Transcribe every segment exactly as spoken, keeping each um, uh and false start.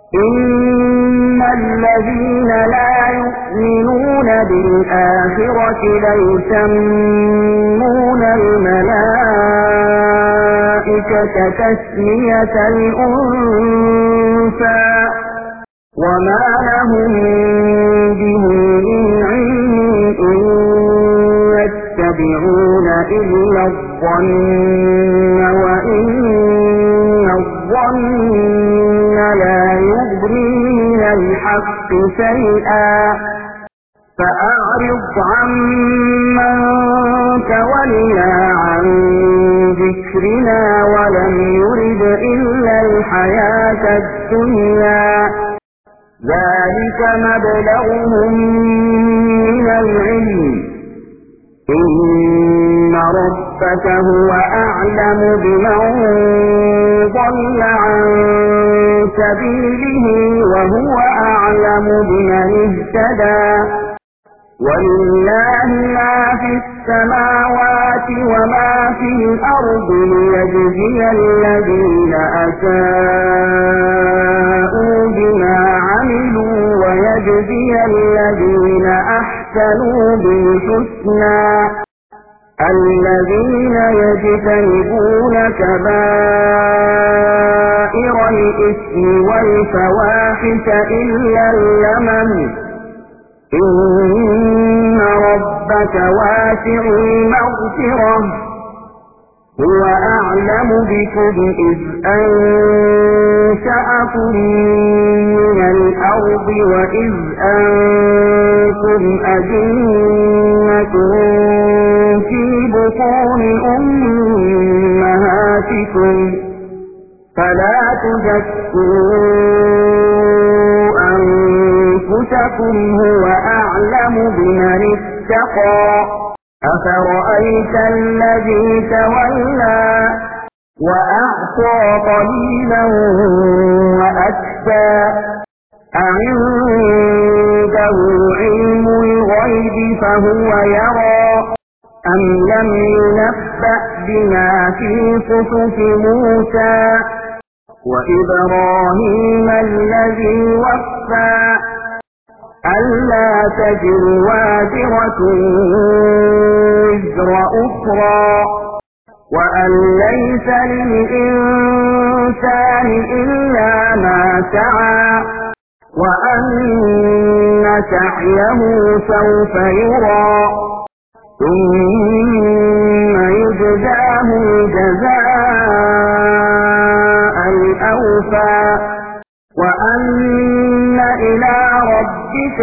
إن الذين لا يؤمنون بالآخرة ليسمون الملائكة تسمية الأنثى وما لهم به من علم إن يتبعون إلا الظن وإن الظن لا يغني من الحق شيئا فأعرض عمن تولى عن ذكرنا ولم يرد إلا الحياة الدنيا ذلك مبلغهم من العلم إن ربك هو أعلم بمن ضل عن سبيله وهو أعلم بمن اهتدى ولله ما في السماوات وما في الأرض ليجزي الذين أساءوا بما عملوا ويجزي الذين أحسنوا بالحسنى الذين يجتنبون كبائر الإثم والفواحش إلا اللمم إن ربك واسع المغفرة هو أعلم بكم إذ أنشأكم من الأرض وإذ أنتم أجنة في بطون أمهاتكم فلا تزكوا أنفسكم هو أعلم بمن اتقى أفرأيت الذي تولى وأعطى قليلا وأكفى أعنده علم الغيب فهو يرى أم لم ينبأ بما في صحف موسى وإبراهيم الذي وفى ألا تزر وازرة وزر أخرى وأن ليس للإنسان إلا ما سعى وأن سعيه سوف يرى ثم يجزاه الجزاء الأوفى وأن إلى ربك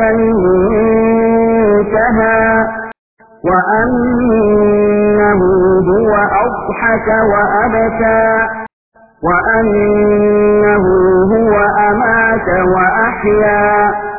المنتهى وأنه هو أضحك وأبكى وأنه هو أمات وأحيا